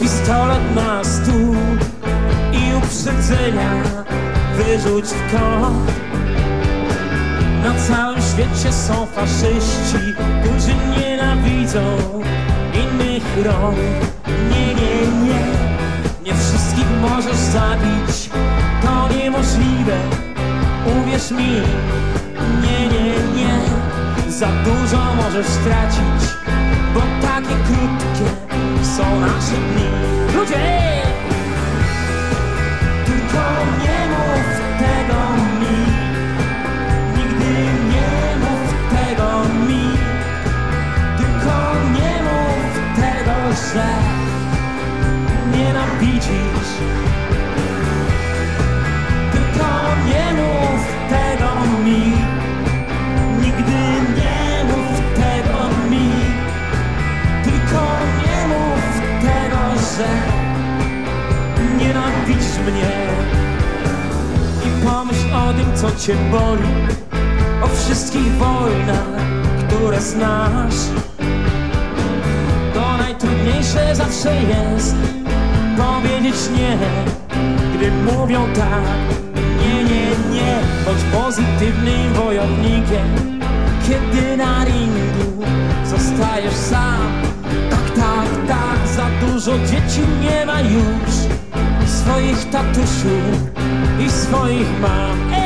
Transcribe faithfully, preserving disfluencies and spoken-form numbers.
Pistolet na stół i uprzedzenia wyrzuć w kąt. Na całym świecie są faszyści, którzy nienawidzą innych rąk. Nie, nie, nie, nie wszystkich możesz zabić, to niemożliwe, uwierz mi. Nie, nie, nie, za dużo możesz stracić, bo takie krótkie są nasze dni. Ludzie! Tylko nie mów tego mi, nigdy nie mów tego mi. Tylko nie mów tego, że nienawidzisz. Tylko nie mów tego mi, nigdy nie mów tego mi. Tylko nie mów tego, że nienawidzisz mnie. I pomyśl o tym, co cię boli, o wszystkich wojnach, które znasz. To najtrudniejsze zawsze jest powiedzieć nie, gdy mówią tak. Nie, nie, nie, bądź pozytywnym wojownikiem, kiedy na ringu zostajesz sam. Tak, tak, tak, za dużo dzieci nie ma już swoich tatusiów i swoich mam.